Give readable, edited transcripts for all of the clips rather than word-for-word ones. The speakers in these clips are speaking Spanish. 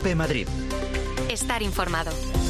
COPE Madrid. Estar informado.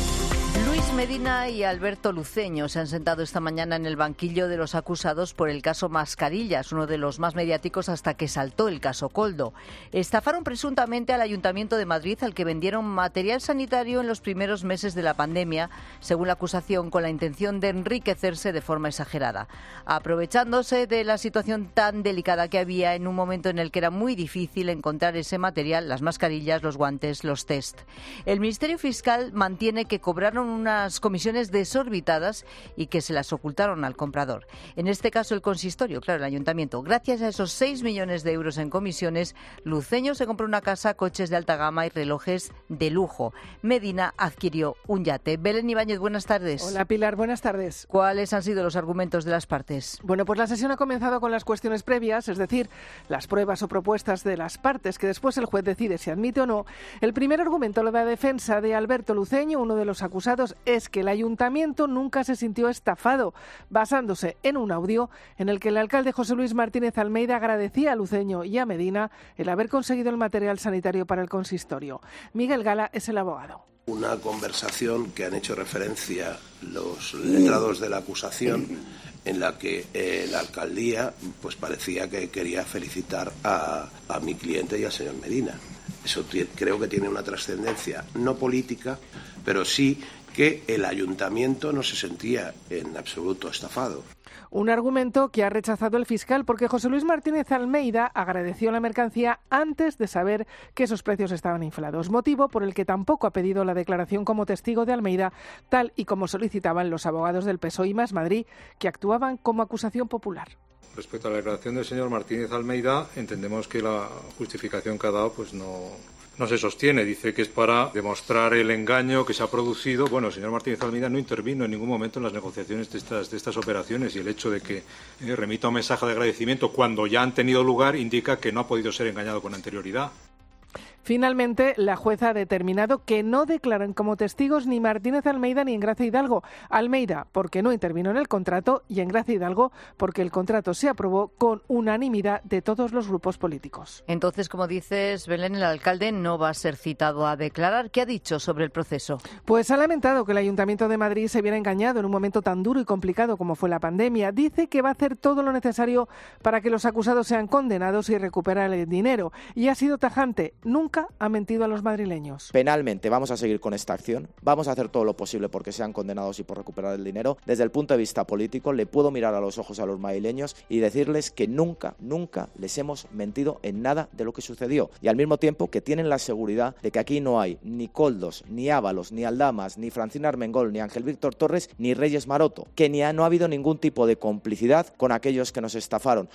Luis Medina y Alberto Luceño se han sentado esta mañana en el banquillo de los acusados por el caso Mascarillas, uno de los más mediáticos hasta que saltó el caso Koldo. Estafaron presuntamente al Ayuntamiento de Madrid, al que vendieron material sanitario en los primeros meses de la pandemia, según la acusación, con la intención de enriquecerse de forma exagerada, aprovechándose de la situación tan delicada que había en un momento en el que era muy difícil encontrar ese material, las mascarillas, los guantes, los test. El Ministerio Fiscal mantiene que cobraron unas comisiones desorbitadas y que se las ocultaron al comprador. En este caso el consistorio, claro, el ayuntamiento. Gracias a esos 6 millones de euros en comisiones, Luceño se compró una casa, coches de alta gama y relojes de lujo. Medina adquirió un yate. Belén Ibáñez, buenas tardes. Hola Pilar, buenas tardes. ¿Cuáles han sido los argumentos de las partes? Bueno, pues la sesión ha comenzado con las cuestiones previas, es decir, las pruebas o propuestas de las partes, que después el juez decide si admite o no. El primer argumento, la defensa de Alberto Luceño, uno de los acusados, es que el ayuntamiento nunca se sintió estafado, basándose en un audio en el que el alcalde José Luis Martínez Almeida agradecía a Luceño y a Medina el haber conseguido el material sanitario para el consistorio. Miguel Gala es el abogado. Una conversación que han hecho referencia los letrados de la acusación, en la que la alcaldía pues parecía que quería felicitar a mi cliente y al señor Medina. Eso creo que tiene una trascendencia no política, pero sí que el ayuntamiento no se sentía en absoluto estafado. Un argumento que ha rechazado el fiscal porque José Luis Martínez Almeida agradeció la mercancía antes de saber que esos precios estaban inflados, motivo por el que tampoco ha pedido la declaración como testigo de Almeida, tal y como solicitaban los abogados del PSOE y Más Madrid, que actuaban como acusación popular. Respecto a la declaración del señor Martínez Almeida, entendemos que la justificación que ha dado pues no se sostiene. Dice que es para demostrar el engaño que se ha producido. Bueno, el señor Martínez Almeida no intervino en ningún momento en las negociaciones de estas operaciones, y el hecho de que remita un mensaje de agradecimiento cuando ya han tenido lugar indica que no ha podido ser engañado con anterioridad. Finalmente, la jueza ha determinado que no declaran como testigos ni Martínez Almeida ni Engracia Hidalgo. Almeida porque no intervino en el contrato y Engracia Hidalgo porque el contrato se aprobó con unanimidad de todos los grupos políticos. Entonces, como dices, Belén, el alcalde no va a ser citado a declarar. ¿Qué ha dicho sobre el proceso? Pues ha lamentado que el Ayuntamiento de Madrid se viera engañado en un momento tan duro y complicado como fue la pandemia. Dice que va a hacer todo lo necesario para que los acusados sean condenados y recuperar el dinero. Y ha sido tajante. Nunca ha mentido a los madrileños. Penalmente vamos a seguir con esta acción, vamos a hacer todo lo posible porque sean condenados y por recuperar el dinero. Desde el punto de vista político, le puedo mirar a los ojos a los madrileños y decirles que nunca les hemos mentido en nada de lo que sucedió, y al mismo tiempo que tienen la seguridad de que aquí no hay ni Koldos, ni Ábalos, ni Aldamas, ni Francina Armengol, ni Ángel Víctor Torres, ni Reyes Maroto, que no ha habido ningún tipo de complicidad con aquellos que nos estafaron.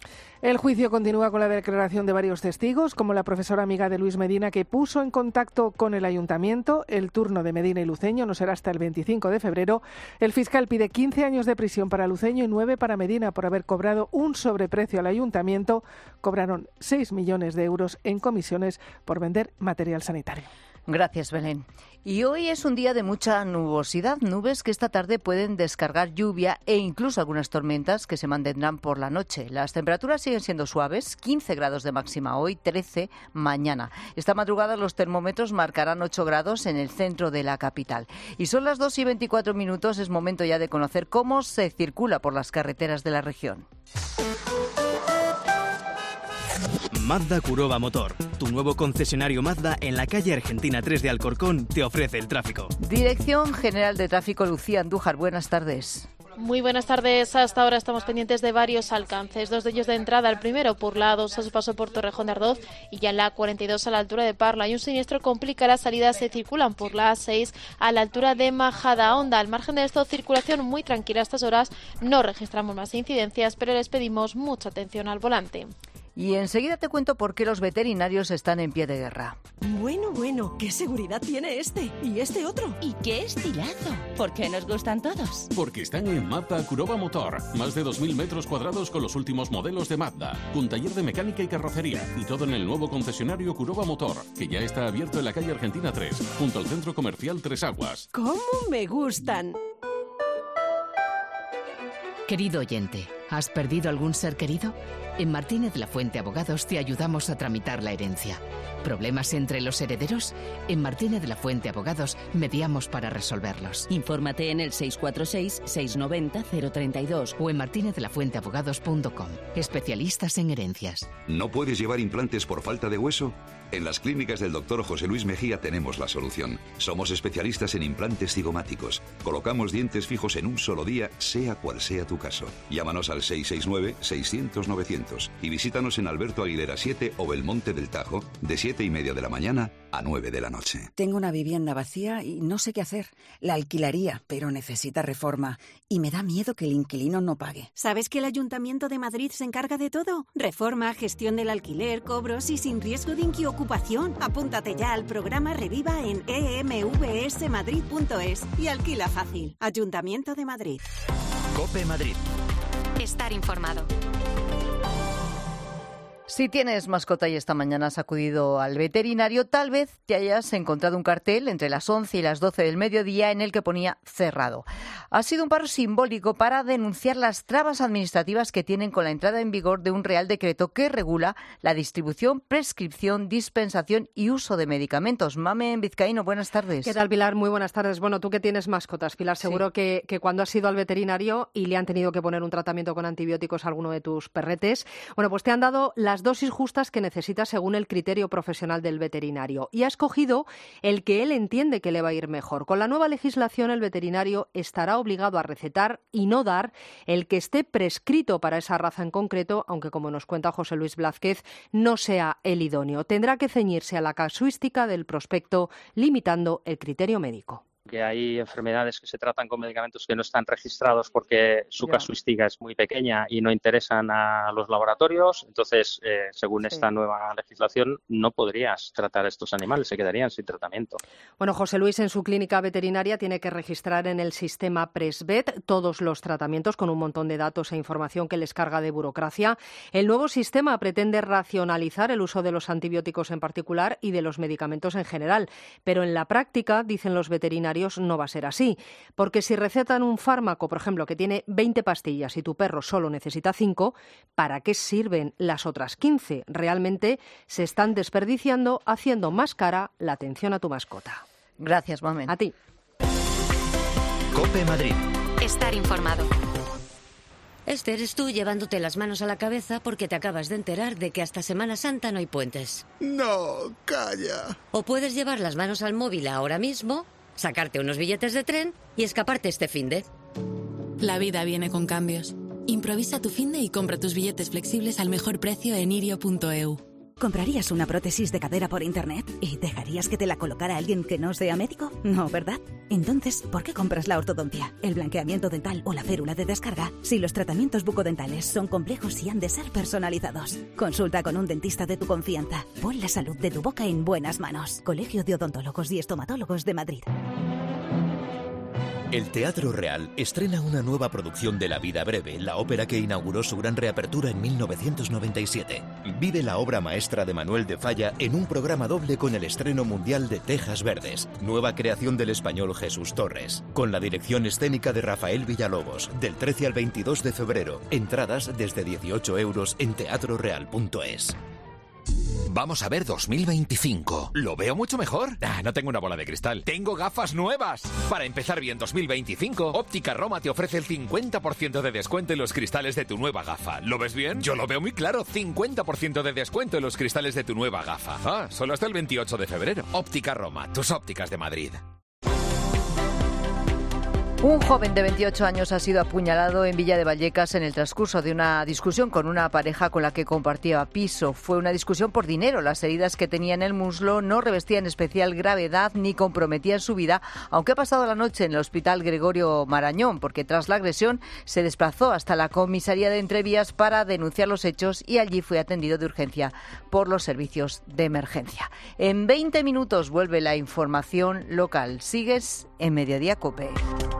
El juicio continúa con la declaración de varios testigos, como la profesora amiga de Luis Medina, que puso en contacto con el ayuntamiento. El turno de Medina y Luceño no será hasta el 25 de febrero. El fiscal pide 15 años de prisión para Luceño y 9 para Medina por haber cobrado un sobreprecio al ayuntamiento. Cobraron 6 millones de euros en comisiones por vender material sanitario. Gracias, Belén. Y hoy es un día de mucha nubosidad, nubes que esta tarde pueden descargar lluvia e incluso algunas tormentas que se mantendrán por la noche. Las temperaturas siguen siendo suaves, 15 grados de máxima hoy, 13 mañana. Esta madrugada los termómetros marcarán 8 grados en el centro de la capital. Y son las 2:24, es momento ya de conocer cómo se circula por las carreteras de la región. Mazda Kuroba Motor, tu nuevo concesionario Mazda en la calle Argentina 3 de Alcorcón, te ofrece el tráfico. Dirección General de Tráfico, Lucía Andújar, buenas tardes. Muy buenas tardes. Hasta ahora estamos pendientes de varios alcances, 2 de ellos de entrada. El primero por la A2 a su paso por Torrejón de Ardoz y ya en la A42 a la altura de Parla. Y un siniestro complica las salidas, se circulan por la A6 a la altura de Majadahonda. Al margen de esto, circulación muy tranquila a estas horas. No registramos más incidencias, pero les pedimos mucha atención al volante. Y enseguida te cuento por qué los veterinarios están en pie de guerra. Bueno, ¿qué seguridad tiene este? ¿Y este otro? ¿Y qué estilazo? ¿Por qué nos gustan todos? Porque están en Mazda Kuroba Motor. Más de 2.000 metros cuadrados con los últimos modelos de Mazda. Con taller de mecánica y carrocería. Y todo en el nuevo concesionario Kuroba Motor, que ya está abierto en la calle Argentina 3, junto al centro comercial Tres Aguas. ¡Cómo me gustan! Querido oyente, ¿has perdido algún ser querido? En Martínez La Fuente Abogados te ayudamos a tramitar la herencia. ¿Problemas entre los herederos? En Martínez La Fuente Abogados mediamos para resolverlos. Infórmate en el 646-690-032 o en martinezlafuenteabogados.com. Especialistas en herencias. ¿No puedes llevar implantes por falta de hueso? En las clínicas del Dr. José Luis Mejía tenemos la solución. Somos especialistas en implantes cigomáticos. Colocamos dientes fijos en un solo día, sea cual sea tu caso. Llámanos al 669-600-900 y visítanos en Alberto Aguilera 7 o Belmonte del Tajo, de 7:30 de la mañana a 9 de la noche. Tengo una vivienda vacía y no sé qué hacer. La alquilaría, pero necesita reforma. Y me da miedo que el inquilino no pague. ¿Sabes que el Ayuntamiento de Madrid se encarga de todo? Reforma, gestión del alquiler, cobros y sin riesgo de inquiocupación. Apúntate ya al programa Reviva en emvsmadrid.es y alquila fácil. Ayuntamiento de Madrid. COPE Madrid. Estar informado. Si tienes mascota y esta mañana has acudido al veterinario, tal vez te hayas encontrado un cartel entre las 11 y las 12 del mediodía en el que ponía cerrado. Ha sido un paro simbólico para denunciar las trabas administrativas que tienen con la entrada en vigor de un Real Decreto que regula la distribución, prescripción, dispensación y uso de medicamentos. Mamen Vizcaíno, buenas tardes. ¿Qué tal, Pilar? Muy buenas tardes. Bueno, tú que tienes mascotas, Pilar, seguro que cuando has ido al veterinario y le han tenido que poner un tratamiento con antibióticos a alguno de tus perretes, bueno, pues te han dado las dosis justas que necesitas según el criterio profesional del veterinario y ha escogido el que él entiende que le va a ir mejor. Con la nueva legislación, el veterinario estará obligado a recetar y no dar el que esté prescrito para esa raza en concreto, aunque, como nos cuenta José Luis Blázquez, no sea el idóneo. Tendrá que ceñirse a la casuística del prospecto, limitando el criterio médico. Que hay enfermedades que se tratan con medicamentos que no están registrados porque su casuística es muy pequeña y no interesan a los laboratorios. Entonces, según esta nueva legislación, no podrías tratar a estos animales, se quedarían sin tratamiento. Bueno, José Luis en su clínica veterinaria tiene que registrar en el sistema Presvet todos los tratamientos con un montón de datos e información que les carga de burocracia. El nuevo sistema pretende racionalizar el uso de los antibióticos en particular y de los medicamentos en general, pero en la práctica, dicen los veterinarios, no va a ser así, porque si recetan un fármaco, por ejemplo, que tiene 20 pastillas y tu perro solo necesita 5, ¿para qué sirven las otras 15? Realmente se están desperdiciando, haciendo más cara la atención a tu mascota. Gracias, Mamen. A ti. COPE Madrid. Estar informado. Este eres tú llevándote las manos a la cabeza porque te acabas de enterar de que hasta Semana Santa no hay puentes. No, calla. O puedes llevar las manos al móvil ahora mismo, sacarte unos billetes de tren y escaparte este finde. La vida viene con cambios. Improvisa tu finde y compra tus billetes flexibles al mejor precio en irio.eu. ¿Comprarías una prótesis de cadera por internet y dejarías que te la colocara alguien que no sea médico? No, ¿verdad? Entonces, ¿por qué compras la ortodoncia, el blanqueamiento dental o la férula de descarga si los tratamientos bucodentales son complejos y han de ser personalizados? Consulta con un dentista de tu confianza. Pon la salud de tu boca en buenas manos. Colegio de Odontólogos y Estomatólogos de Madrid. El Teatro Real estrena una nueva producción de La vida breve, la ópera que inauguró su gran reapertura en 1997. Vive la obra maestra de Manuel de Falla en un programa doble con el estreno mundial de Tejas Verdes, nueva creación del español Jesús Torres, con la dirección escénica de Rafael Villalobos, del 13 al 22 de febrero. Entradas desde 18 € en teatroreal.es. Vamos a ver 2025. ¿Lo veo mucho mejor? No tengo una bola de cristal. Tengo gafas nuevas. Para empezar bien 2025, Óptica Roma te ofrece el 50% de descuento en los cristales de tu nueva gafa. ¿Lo ves bien? Yo lo veo muy claro. 50% de descuento en los cristales de tu nueva gafa. Solo hasta el 28 de febrero. Óptica Roma, tus ópticas de Madrid. Un joven de 28 años ha sido apuñalado en Villa de Vallecas en el transcurso de una discusión con una pareja con la que compartía piso. Fue una discusión por dinero. Las heridas que tenía en el muslo no revestían especial gravedad ni comprometían su vida, aunque ha pasado la noche en el Hospital Gregorio Marañón, porque tras la agresión se desplazó hasta la comisaría de Entrevías para denunciar los hechos y allí fue atendido de urgencia por los servicios de emergencia. En 20 minutos vuelve la información local. Sigues en Mediodía COPE.